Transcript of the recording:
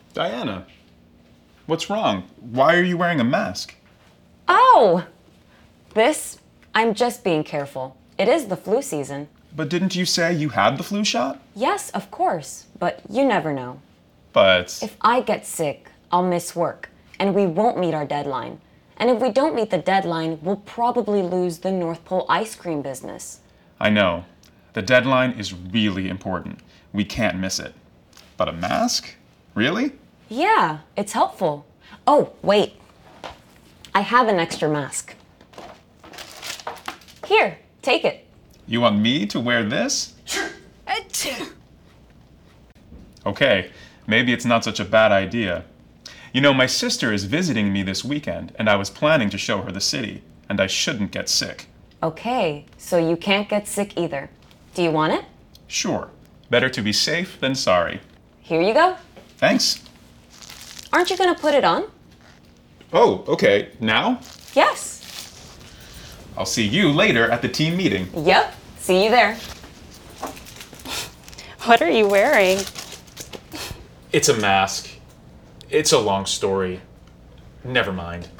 Diana, what's wrong? Why are you wearing a mask? Oh! I'm just being careful. It is the flu season. But didn't you say you had the flu shot? Yes, of course, but you never know. But... If I get sick, I'll miss work, and we won't meet our deadline. And if we don't meet the deadline, we'll probably lose the North Pole ice cream business. I know. The deadline is really important. We can't miss it. But a mask? Really? Yeah, it's helpful. Oh, wait. I have an extra mask. Here, take it. You want me to wear this? Okay, maybe it's not such a bad idea. You know, my sister is visiting me this weekend, and I was planning to show her the city, and I shouldn't get sick. Okay, so you can't get sick either. Do you want it? Sure. Better to be safe than sorry. Here you go. Thanks. Aren't you gonna put it on? Oh, okay. Now? Yes. I'll see you later at the team meeting. Yep, see you there. What are you wearing? It's a mask. It's a long story. Never mind.